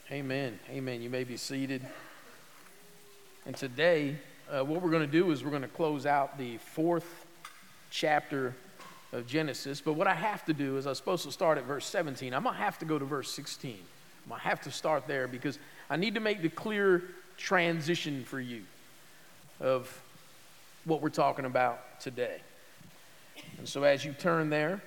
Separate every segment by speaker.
Speaker 1: Amen. Amen. You may be seated. And today, what we're going to do is we're going to close out the fourth chapter of Genesis. But what I have to do is I'm supposed to start at verse 17. I'm going to have to go to verse 16. I'm going to have to start there because I need to make the clear transition for you of what we're talking about today. And so as you turn there,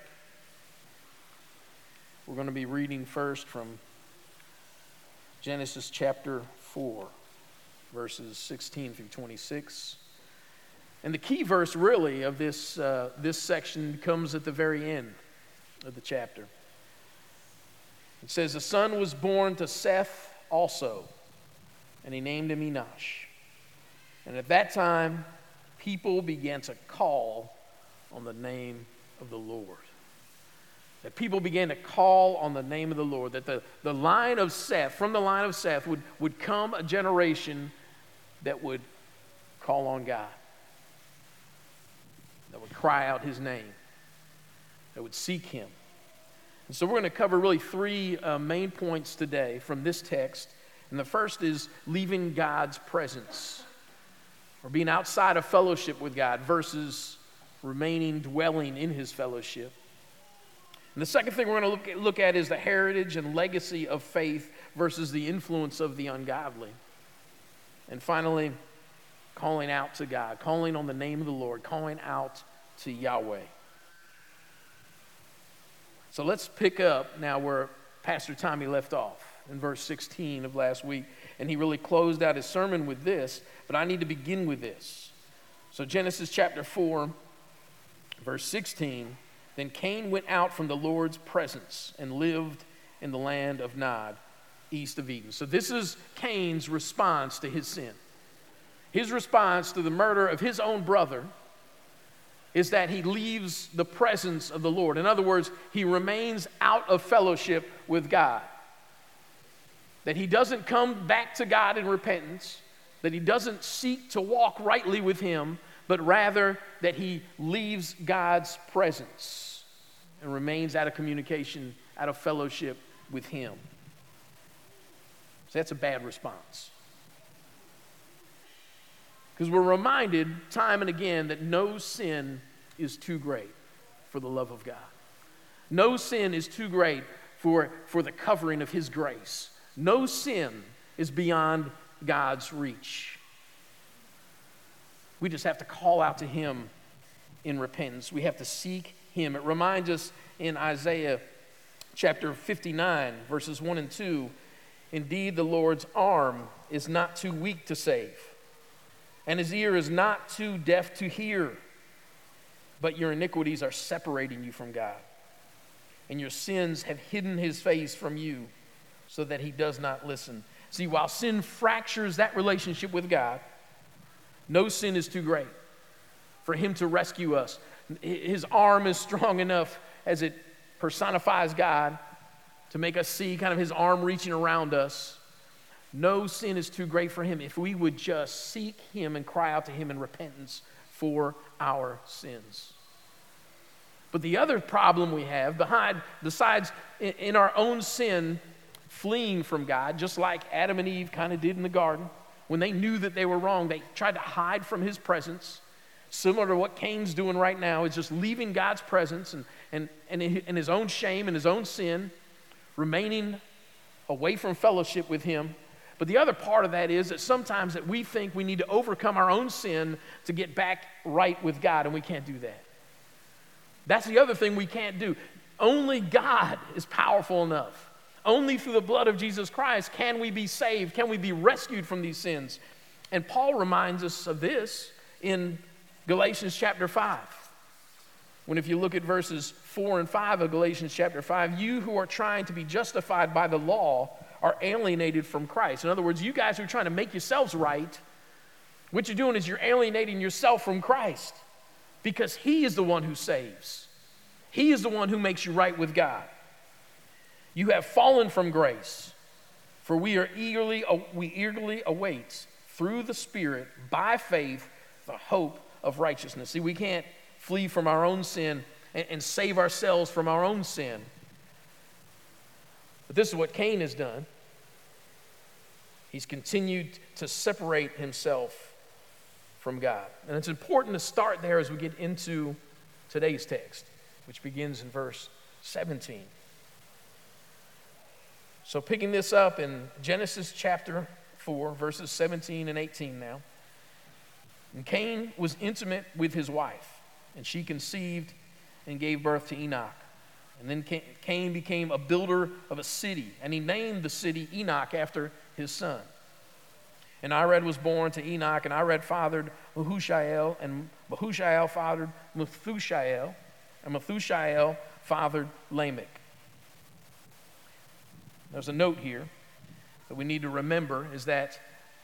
Speaker 1: we're going to be reading first from Genesis chapter 4, verses 16 through 26. And the key verse really of this section comes at the very end of the chapter. It says, "A son was born to Seth also, and he named him Enosh. And at that time, people began to call on the name of the Lord." That people began to call on the name of the Lord. That the line of Seth, from the line of Seth, would come a generation that would call on God. That would cry out his name. That would seek him. And so we're going to cover really three main points today from this text. And the first is leaving God's presence, or being outside of fellowship with God versus remaining, dwelling in his fellowship. And the second thing we're going to look at is the heritage and legacy of faith versus the influence of the ungodly. And finally, calling out to God, calling on the name of the Lord, calling out to Yahweh. So let's pick up now where Pastor Tommy left off in verse 16 of last week. And he really closed out his sermon with this, but I need to begin with this. So Genesis chapter 4, verse 16, "Then Cain went out from the Lord's presence and lived in the land of Nod, east of Eden." So this is Cain's response to his sin. His response to the murder of his own brother is that he leaves the presence of the Lord. In other words, he remains out of fellowship with God. That he doesn't come back to God in repentance, that he doesn't seek to walk rightly with him, but rather that he leaves God's presence and remains out of communication, out of fellowship with him. So that's a bad response. Because we're reminded time and again that no sin is too great for the love of God. No sin is too great for the covering of his grace. No sin is beyond God's reach. We just have to call out to him in repentance. We have to seek him. It reminds us in Isaiah chapter 59, verses 1 and 2, "Indeed, the Lord's arm is not too weak to save, and his ear is not too deaf to hear, but your iniquities are separating you from God, and your sins have hidden his face from you so that he does not listen." See, while sin fractures that relationship with God, no sin is too great for him to rescue us. His arm is strong enough as it personifies God to make us see kind of his arm reaching around us. No sin is too great for him if we would just seek him and cry out to him in repentance for our sins. But the other problem we have besides in our own sin, fleeing from God, just like Adam and Eve kind of did in the garden, when they knew that they were wrong, they tried to hide from his presence. Similar to what Cain's doing right now, is just leaving God's presence and his own shame and his own sin, remaining away from fellowship with him. But the other part of that is that sometimes that we think we need to overcome our own sin to get back right with God, and we can't do that. That's the other thing we can't do. Only God is powerful enough. Only through the blood of Jesus Christ can we be saved, can we be rescued from these sins. And Paul reminds us of this in Galatians chapter 5. When if you look at verses 4 and 5 of Galatians chapter 5, "You who are trying to be justified by the law are alienated from Christ." In other words, you guys who are trying to make yourselves right, what you're doing is you're alienating yourself from Christ, because he is the one who saves. He is the one who makes you right with God. "You have fallen from grace, for we eagerly await through the Spirit by faith the hope of righteousness." See, we can't flee from our own sin and save ourselves from our own sin. But this is what Cain has done. He's continued to separate himself from God. And it's important to start there as we get into today's text, which begins in verse 17. So picking this up in Genesis chapter 4, verses 17 and 18 now. And Cain was intimate with his wife, and she conceived and gave birth to Enoch. And then Cain became a builder of a city, and he named the city Enoch after his son. And Irad was born to Enoch, and Irad fathered Mahushael, and Mahushael fathered Methushael, and Methushael fathered Lamech. There's a note here that we need to remember is that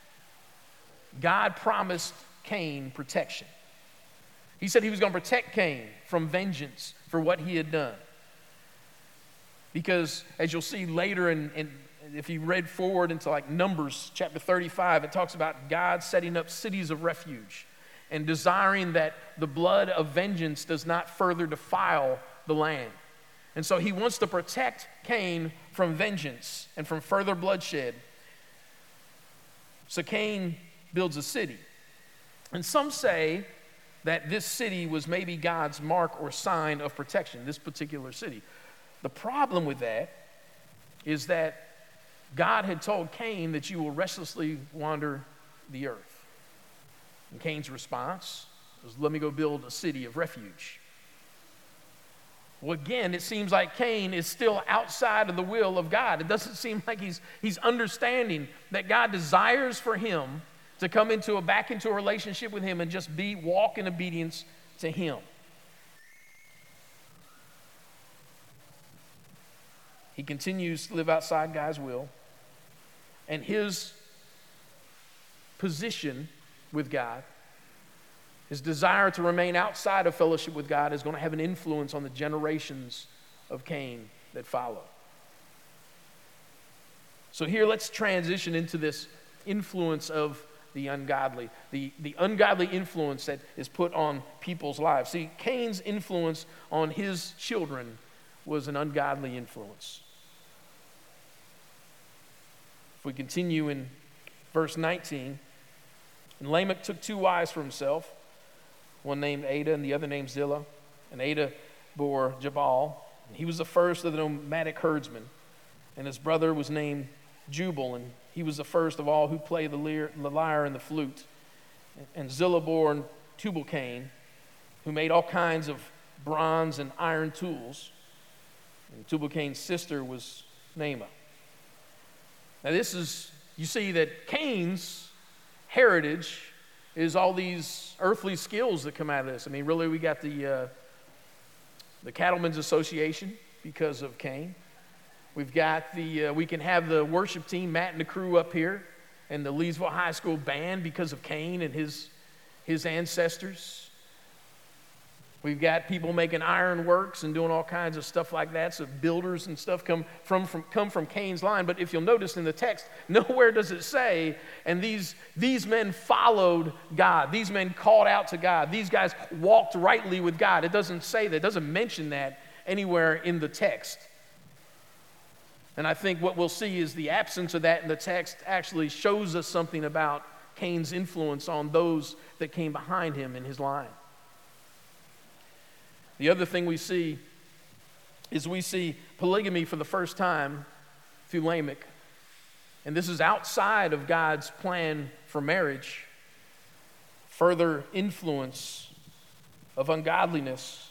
Speaker 1: God promised Cain protection. He said he was going to protect Cain from vengeance for what he had done. Because as you'll see later, and if you read forward into like Numbers chapter 35, it talks about God setting up cities of refuge and desiring that the blood of vengeance does not further defile the land. And so he wants to protect Cain from vengeance and from further bloodshed. So Cain builds a city. And some say that this city was maybe God's mark or sign of protection, this particular city. The problem with that is that God had told Cain that you will restlessly wander the earth. And Cain's response was, let me go build a city of refuge. Well, again, it seems like Cain is still outside of the will of God. It doesn't seem like he's understanding that God desires for him to come back into a relationship with him and just walk in obedience to him. He continues to live outside God's will, and his position with God, his desire to remain outside of fellowship with God, is going to have an influence on the generations of Cain that follow. So here let's transition into this influence of the ungodly, the ungodly influence that is put on people's lives. See, Cain's influence on his children was an ungodly influence. If we continue in verse 19, and Lamech took 2 wives for himself, one named Adah and the other named Zillah. And Adah bore Jabal, and he was the first of the nomadic herdsmen. And his brother was named Jubal, and he was the first of all who played the lyre and the flute. And Zillah bore Tubal-Cain, who made all kinds of bronze and iron tools. And Tubal-Cain's sister was Naamah. Now you see that Cain's heritage is all these earthly skills that come out of this. I mean, really, we got the Cattlemen's Association because of Cain. We've got we can have the worship team, Matt and the crew up here, and the Leesville High School band because of Cain and his ancestors. We've got people making ironworks and doing all kinds of stuff like that. So builders and stuff come from Cain's line. But if you'll notice in the text, nowhere does it say, and these men followed God. These men called out to God. These guys walked rightly with God. It doesn't say that. It doesn't mention that anywhere in the text. And I think what we'll see is the absence of that in the text actually shows us something about Cain's influence on those that came behind him in his line. The other thing we see is we see polygamy for the first time through Lamech. And this is outside of God's plan for marriage. Further influence of ungodliness.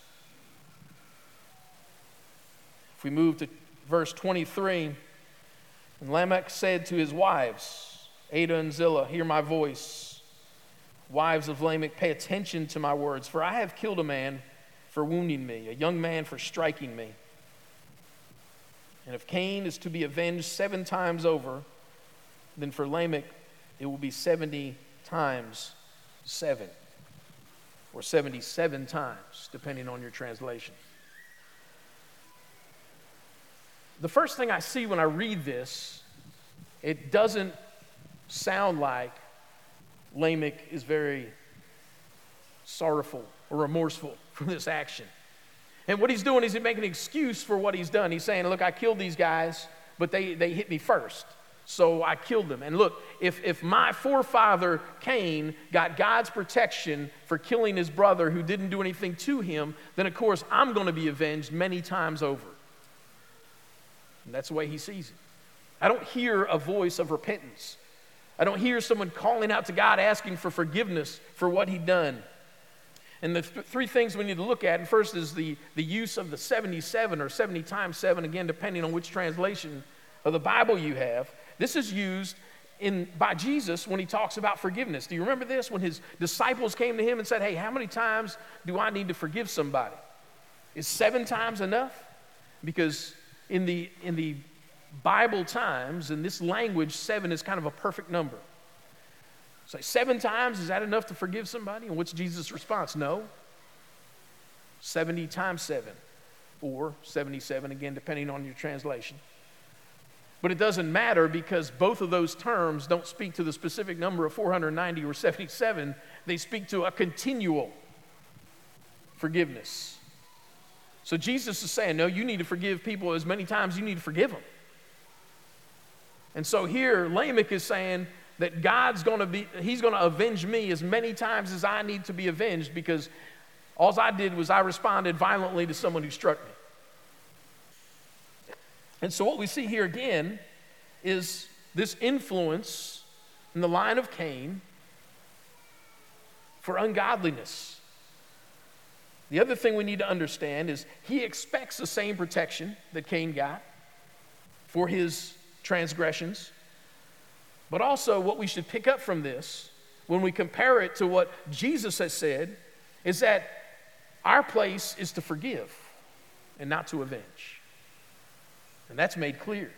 Speaker 1: If we move to verse 23, and Lamech said to his wives, Adah and Zillah, hear my voice. Wives of Lamech, pay attention to my words, for I have killed a man for wounding me, a young man for striking me. And if Cain is to be avenged 7 times over, then for Lamech it will be 70 times 7, or 77 times, depending on your translation. The first thing I see when I read this, it doesn't sound like Lamech is very sorrowful or remorseful for this action. And what he's doing is he's making an excuse for what he's done. He's saying, look, I killed these guys, but they hit me first. so I killed him. And look, if my forefather Cain got God's protection for killing his brother who didn't do anything to him, then of course I'm going to be avenged many times over. And that's the way he sees it. I don't hear a voice of repentance. I don't hear someone calling out to God asking for forgiveness for what he'd done. And the three things we need to look at, and first is the use of the 77 or 70 times 7, again, depending on which translation of the Bible you have. This is used by Jesus when he talks about forgiveness. Do you remember this? When his disciples came to him and said, hey, how many times do I need to forgive somebody? Is 7 times enough? Because in the Bible times, in this language, 7 is kind of a perfect number. So 7 times, is that enough to forgive somebody? And what's Jesus' response? No. 70 times 7, or 77, again, depending on your translation. But it doesn't matter because both of those terms don't speak to the specific number of 490 or 77. They speak to a continual forgiveness. So Jesus is saying, no, you need to forgive people as many times as you need to forgive them. And so here, Lamech is saying that he's going to avenge me as many times as I need to be avenged because all I did was I responded violently to someone who struck me. And so what we see here again is this influence in the line of Cain for ungodliness. The other thing we need to understand is he expects the same protection that Cain got for his transgressions. But also what we should pick up from this when we compare it to what Jesus has said is that our place is to forgive and not to avenge. And that's made clear.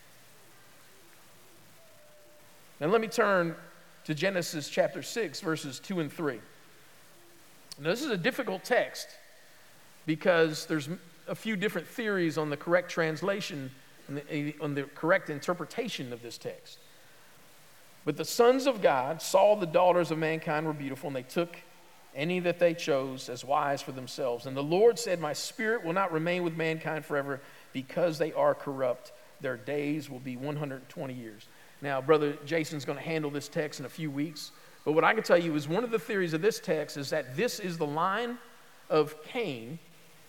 Speaker 1: Now let me turn to Genesis chapter 6, verses 2 and 3. Now this is a difficult text because there's a few different theories on the correct translation and on the correct interpretation of this text. But the sons of God saw the daughters of mankind were beautiful, and they took any that they chose as wives for themselves. And the Lord said, my spirit will not remain with mankind forever, because they are corrupt. Their days will be 120 years. Now, Brother Jason's going to handle this text in a few weeks. But what I can tell you is one of the theories of this text is that this is the line of Cain.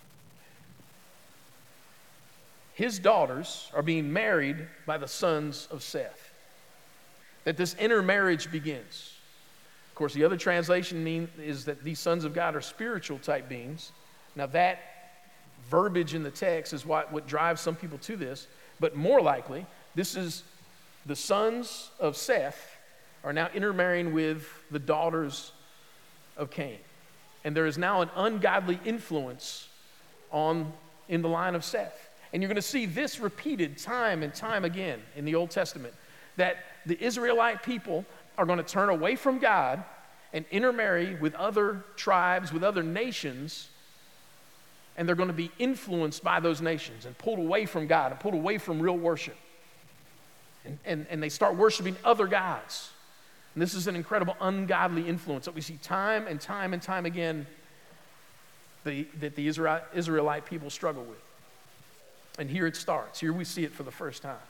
Speaker 1: His daughters are being married by the sons of Seth. That this intermarriage begins. Of course, the other translation is that these sons of God are spiritual type beings. Now that verbiage in the text is what drives some people to this, but more likely, this is the sons of Seth are now intermarrying with the daughters of Cain. And there is now an ungodly influence in the line of Seth. And you're going to see this repeated time and time again in the Old Testament, that the Israelite people are going to turn away from God and intermarry with other tribes, with other nations, and they're going to be influenced by those nations and pulled away from God and pulled away from real worship. And they start worshiping other gods. And this is an incredible ungodly influence that we see time and time and time again that the Israelite people struggle with. And here it starts. Here we see it for the first time.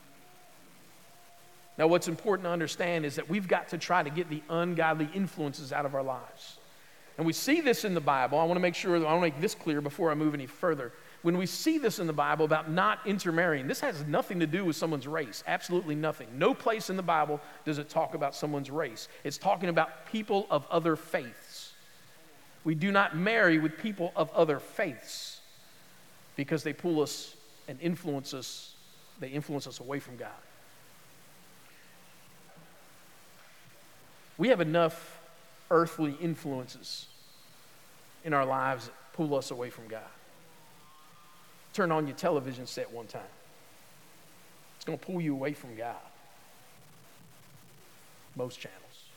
Speaker 1: Now, what's important to understand is that we've got to try to get the ungodly influences out of our lives. And we see this in the Bible. I want to make this clear before I move any further. When we see this in the Bible about not intermarrying, this has nothing to do with someone's race. Absolutely nothing. No place in the Bible does it talk about someone's race. It's talking about people of other faiths. We do not marry with people of other faiths because they pull us and influence us. They influence us away from God. We have enough earthly influences in our lives that pull us away from God. Turn on your television set one time. It's going to pull you away from God. Most channels.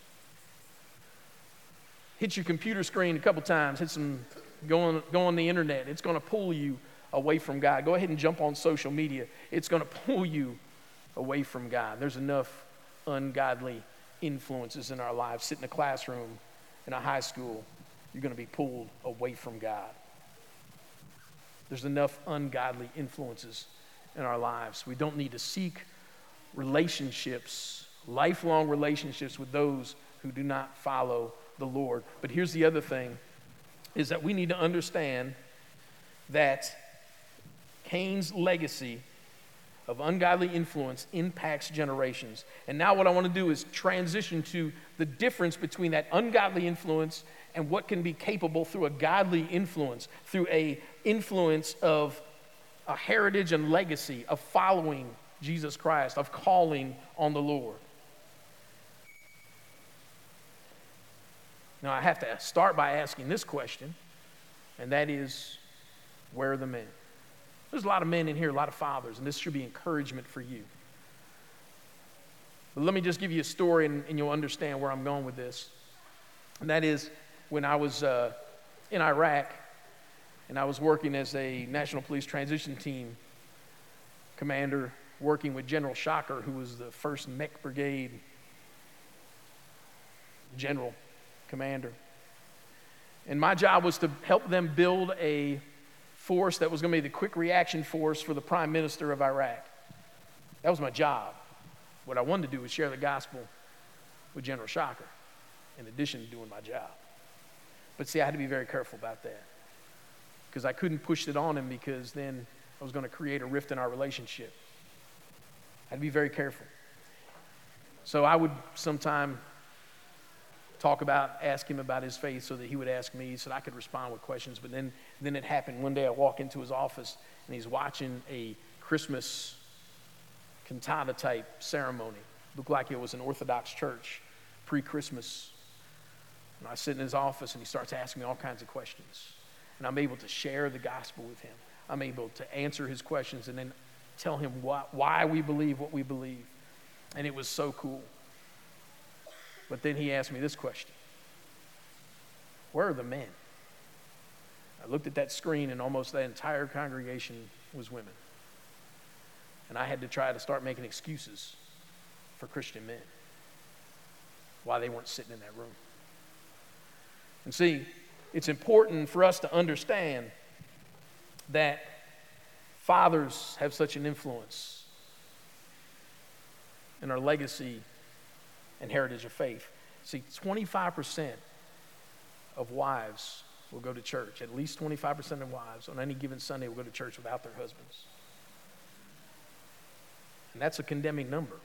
Speaker 1: Hit your computer screen a couple times. Go on the internet. It's going to pull you away from God. Go ahead and jump on social media. It's going to pull you away from God. There's enough ungodly influences in our lives. Sit in a classroom in a high school, you're going to be pulled away from God. There's enough ungodly influences in our lives. We don't need to seek relationships, lifelong relationships with those who do not follow the Lord. But here's the other thing, is that we need to understand that Cain's legacy of ungodly influence impacts generations. And now what I want to do is transition to the difference between that ungodly influence and what can be capable through a godly influence, through a influence of a heritage and legacy of following Jesus Christ, of calling on the Lord. Now I have to start by asking this question, and that is, where are the men? There's a lot of men in here, a lot of fathers, and this should be encouragement for you. But let me just give you a story, and you'll understand where I'm going with this. And that is, when I was in Iraq, and I was working as a National Police Transition Team commander, working with General Shocker, who was the 1st Mech Brigade general commander. And my job was to help them build a force that was going to be the quick reaction force for the Prime Minister of Iraq. That was my job. What I wanted to do was share the gospel with General Shocker, in addition to doing my job. But see, I had to be very careful about that, because I couldn't push it on him, because then I was going to create a rift in our relationship. I had to be very careful. So I would sometime ask him about his faith so that he would ask me so that I could respond with questions. But then it happened. One day I walk into his office and he's watching a Christmas cantata type ceremony. Looked like it was an Orthodox church, pre-Christmas. And I sit in his office and he starts asking me all kinds of questions. And I'm able to share the gospel with him. I'm able to answer his questions and then tell him why we believe what we believe. And it was so cool. But then he asked me this question: where are the men? I looked at that screen and almost that entire congregation was women. And I had to try to start making excuses for Christian men why they weren't sitting in that room. And see, it's important for us to understand that fathers have such an influence in our legacy and heritage of faith. See, 25% of wives will go to church. At least 25% of wives on any given Sunday will go to church without their husbands. And that's a condemning number.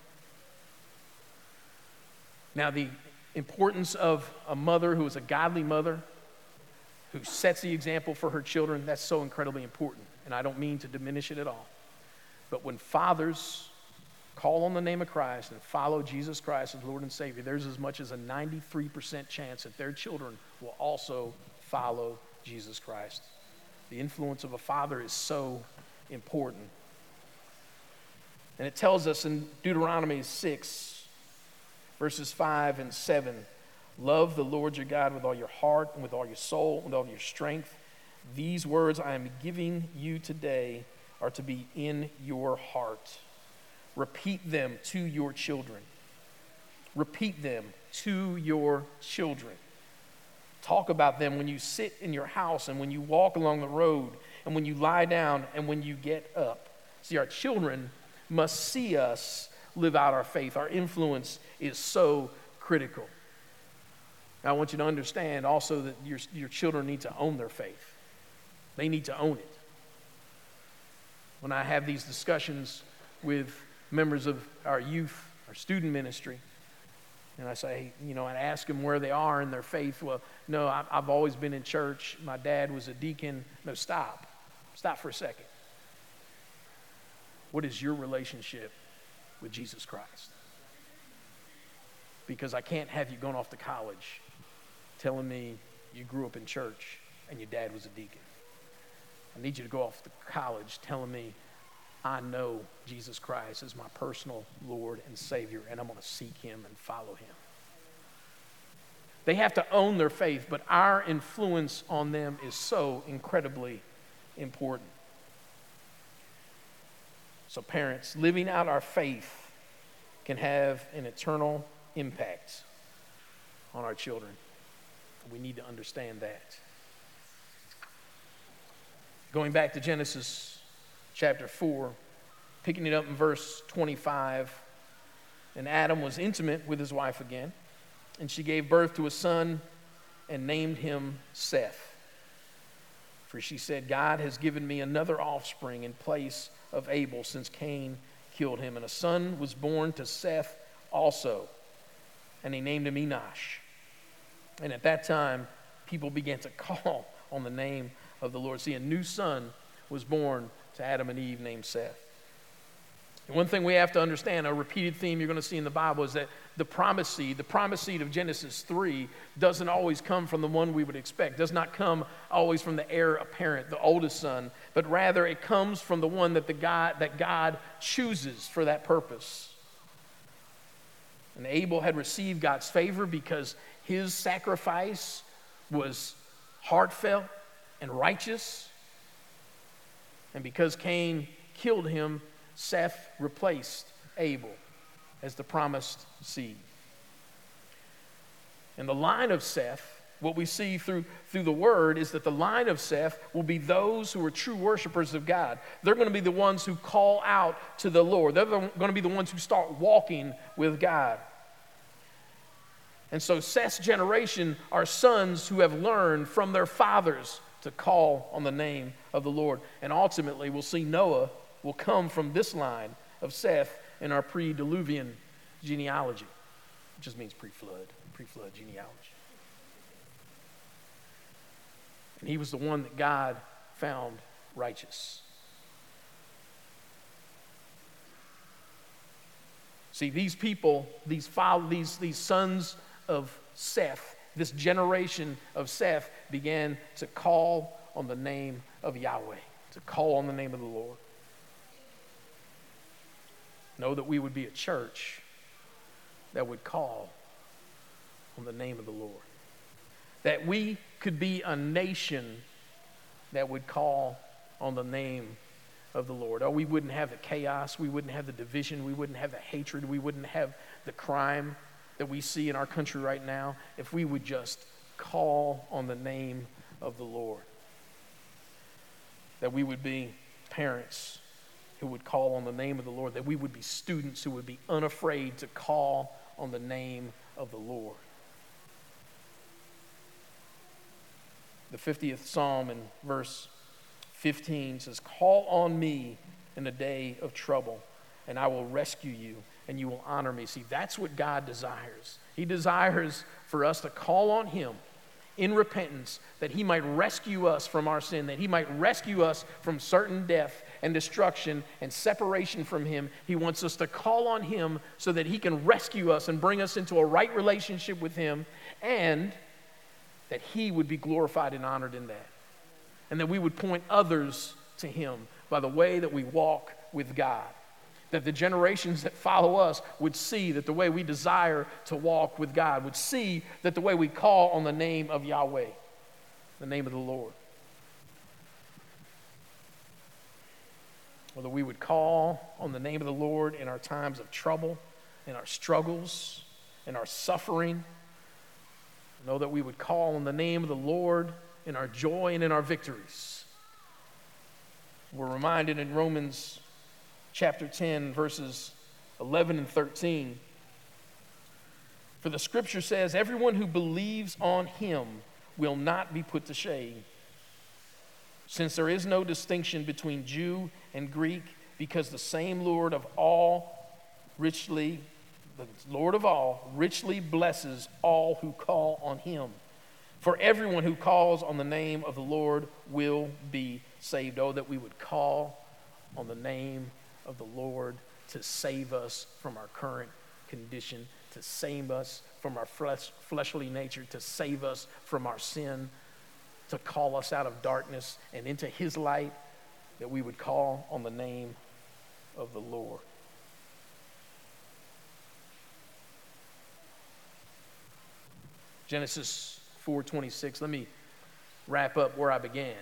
Speaker 1: Now, the importance of a mother who is a godly mother, who sets the example for her children, that's so incredibly important. And I don't mean to diminish it at all. But when fathers call on the name of Christ and follow Jesus Christ as Lord and Savior, there's as much as a 93% chance that their children will also follow Jesus Christ. The influence of a father is so important. And it tells us in Deuteronomy 6, verses 5 and 7, love the Lord your God with all your heart and with all your soul and with all your strength. These words I am giving you today are to be in your heart. Repeat them to your children. Repeat them to your children. Talk about them when you sit in your house and when you walk along the road and when you lie down and when you get up. See, our children must see us live out our faith. Our influence is so critical. Now, I want you to understand also that your children need to own their faith. They need to own it. When I have these discussions with members of our youth, our student ministry, and I say, and ask them where they are in their faith. Well, no, I've always been in church. My dad was a deacon. No, stop. Stop for a second. What is your relationship with Jesus Christ? Because I can't have you going off to college telling me you grew up in church and your dad was a deacon. I need you to go off to college telling me I know Jesus Christ as my personal Lord and Savior, and I'm going to seek him and follow him. They have to own their faith, but our influence on them is so incredibly important. So parents, living out our faith can have an eternal impact on our children. We need to understand that. Going back to Genesis chapter 4, picking it up in verse 25, And Adam was intimate with his wife again, and she gave birth to a son and named him Seth. For she said, God has given me another offspring in place of Abel, since Cain killed him. And a son was born to Seth also, and he named him Enosh. And at that time, people began to call on the name of the Lord. See, a new son was born to Adam and Eve named Seth. And one thing we have to understand, a repeated theme you're going to see in the Bible, is that the promise seed of Genesis 3 doesn't always come from the one we would expect, does not come always from the heir apparent, the oldest son, but rather it comes from the one that God chooses for that purpose. And Abel had received God's favor because his sacrifice was heartfelt and righteous. And because Cain killed him, Seth replaced Abel as the promised seed. And the line of Seth, what we see through the word, is that the line of Seth will be those who are true worshipers of God. They're going to be the ones who call out to the Lord. They're going to be the ones who start walking with God. And so Seth's generation are sons who have learned from their fathers to call on the name of the Lord. And ultimately, we'll see Noah will come from this line of Seth in our pre-Diluvian genealogy. It just means pre-flood genealogy. And he was the one that God found righteous. See, these people, these sons of Seth, this generation of Seth began to call on the name of Yahweh, to call on the name of the Lord. Know that we would be a church that would call on the name of the Lord. That we could be a nation that would call on the name of the Lord. Oh, we wouldn't have the chaos, we wouldn't have the division, we wouldn't have the hatred, we wouldn't have the crime that we see in our country right now if we would just call on the name of the Lord. That we would be parents who would call on the name of the Lord, that we would be students who would be unafraid to call on the name of the Lord. The 50th Psalm in verse 15 says, call on me in the day of trouble, and I will rescue you, and you will honor me. See, that's what God desires. He desires for us to call on him in repentance, that he might rescue us from our sin, that he might rescue us from certain death and destruction and separation from him. He wants us to call on him so that he can rescue us and bring us into a right relationship with him, and that he would be glorified and honored in that. And that we would point others to him by the way that we walk with God. That the generations that follow us would see that the way we desire to walk with God, would see that the way we call on the name of Yahweh, the name of the Lord. Whether we would call on the name of the Lord in our times of trouble, in our struggles, in our suffering. Know that we would call on the name of the Lord in our joy and in our victories. We're reminded in Romans chapter 10, verses 11 and 13. For the scripture says, everyone who believes on him will not be put to shame, since there is no distinction between Jew and Greek, because the same Lord of all richly blesses all who call on him. For everyone who calls on the name of the Lord will be saved. Oh, that we would call on the name of the Lord to save us from our current condition, to save us from our fleshly nature, to save us from our sin, to call us out of darkness and into his light, that we would call on the name of the Lord. Genesis 4:26. Let me wrap up where I began.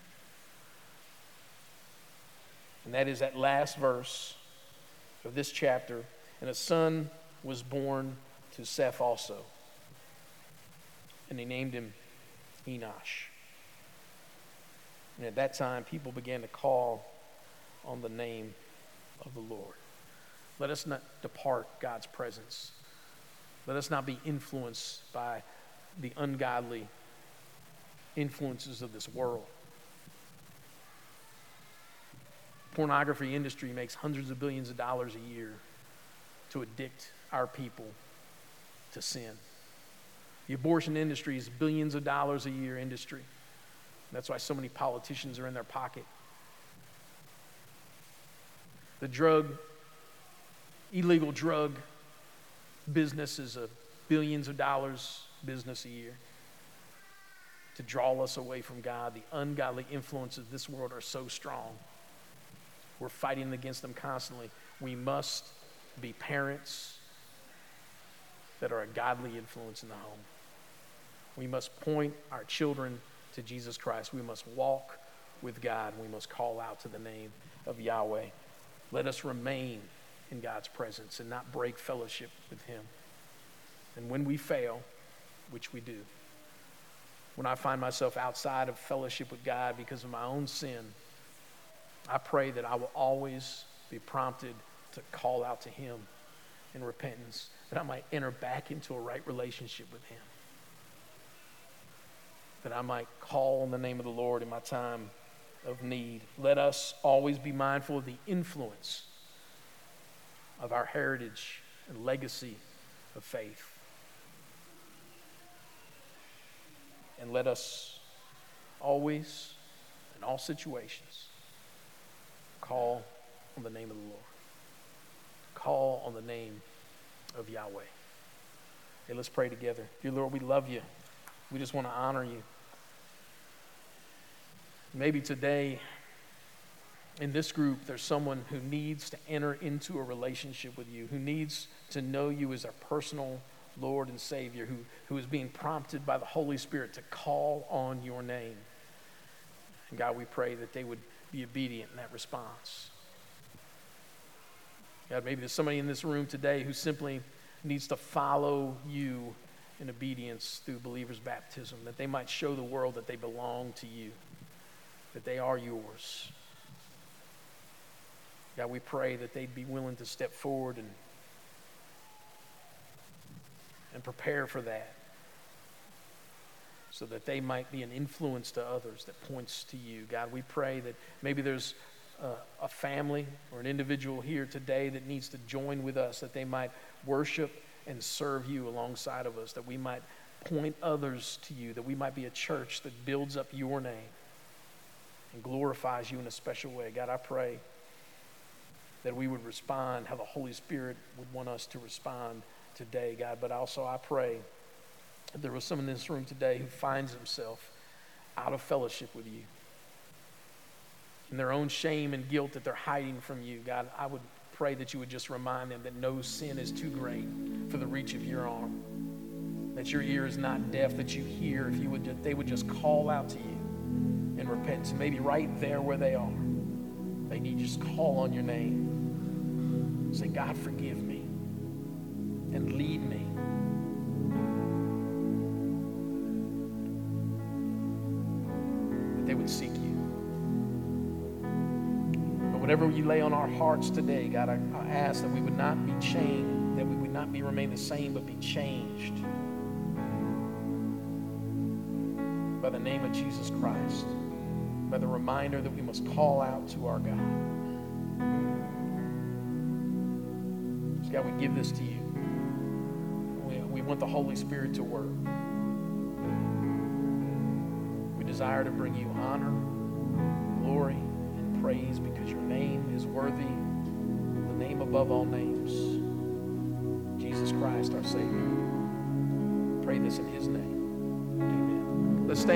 Speaker 1: And that is that last verse of this chapter. And a son was born to Seth also, and they named him Enosh. And at that time, people began to call on the name of the Lord. Let us not depart God's presence. Let us not be influenced by the ungodly influences of this world. Pornography industry makes hundreds of billions of dollars a year to addict our people to sin. The abortion industry is billions of dollars a year industry. That's why so many politicians are in their pocket. The illegal drug business is a billions of dollars business a year to draw us away from God. The ungodly influences of this world are so strong. We're fighting against them constantly. We must be parents that are a godly influence in the home. We must point our children to Jesus Christ. We must walk with God. We must call out to the name of Yahweh. Let us remain in God's presence and not break fellowship with him. And when we fail, which we do, when I find myself outside of fellowship with God because of my own sin, I pray that I will always be prompted to call out to him in repentance, that I might enter back into a right relationship with him, that I might call on the name of the Lord in my time of need. Let us always be mindful of the influence of our heritage and legacy of faith. And let us always, in all situations, call on the name of the Lord. Call on the name of Yahweh. Hey, let's pray together. Dear Lord, we love you. We just want to honor you. Maybe today in this group there's someone who needs to enter into a relationship with you, who needs to know you as a personal Lord and Savior, who is being prompted by the Holy Spirit to call on your name. And God, we pray that they would be obedient in that response. God, maybe there's somebody in this room today who simply needs to follow you in obedience through believers' baptism, that they might show the world that they belong to you, that they are yours. God, we pray that they'd be willing to step forward and prepare for that, so that they might be an influence to others that points to you. God, we pray that maybe there's a family or an individual here today that needs to join with us, that they might worship and serve you alongside of us, that we might point others to you, that we might be a church that builds up your name and glorifies you in a special way. God, I pray that we would respond how the Holy Spirit would want us to respond today, God. But also I pray that there was someone in this room today who finds himself out of fellowship with you, in their own shame and guilt that they're hiding from you. God, I would pray that you would just remind them that no sin is too great for the reach of your arm, that your ear is not deaf, that you hear. If they would just call out to you in repentance, maybe right there where they are, they need to just call on your name. Say, God, forgive me and lead me. That they would seek you. But whatever you lay on our hearts today, God, I ask that we would not be chained, that we would not remain the same, but be changed by the name of Jesus Christ, by the reminder that we must call out to our God. So God, we give this to you. We want the Holy Spirit to work. We desire to bring you honor, glory, and praise because your name is worthy, the name above all names. Jesus Christ, our Savior. Pray this in his name. Amen. Let's stand.